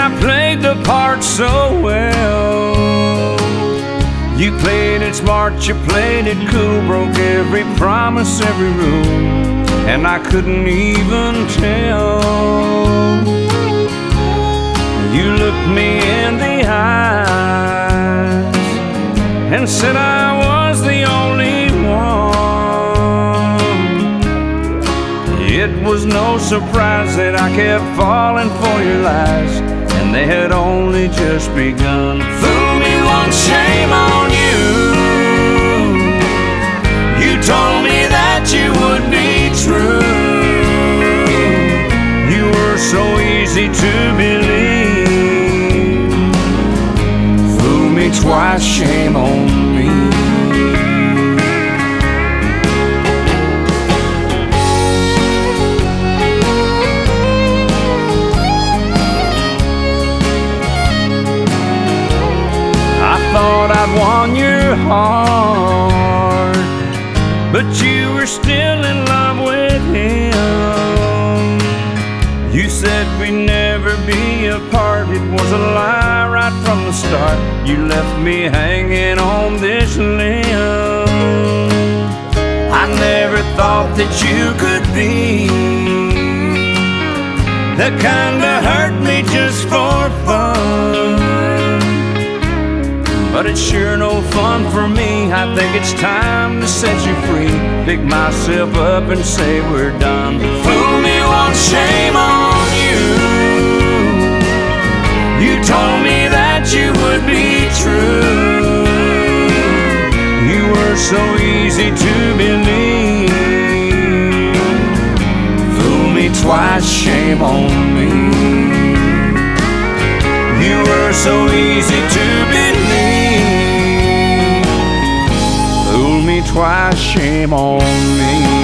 I played the part so well. You played it smart, you played it cool, broke every promise, every rule, and I couldn't even tell. You looked me in the eyes and said I was the only one. It was no surprise that I kept falling for your lies, and they had only just begun. Fool me once, shame on you. You told me that you would be true. You were so easy to believe. Fool me twice, shame on me. Thought I'd won your heart, but you were still in love with him. You said we'd never be apart. It was a lie right from the start. You left me hanging on this limb. I never thought that you could be the kind to hurt me just for fun. But it's sure no fun for me. I think it's time to set you free. Pick myself up and say we're done. Fool me once, shame on you. You told me that you would be true. You were so easy to believe. Fool me twice, shame on me. You were so easy to believe. Fool me twice, shame on me.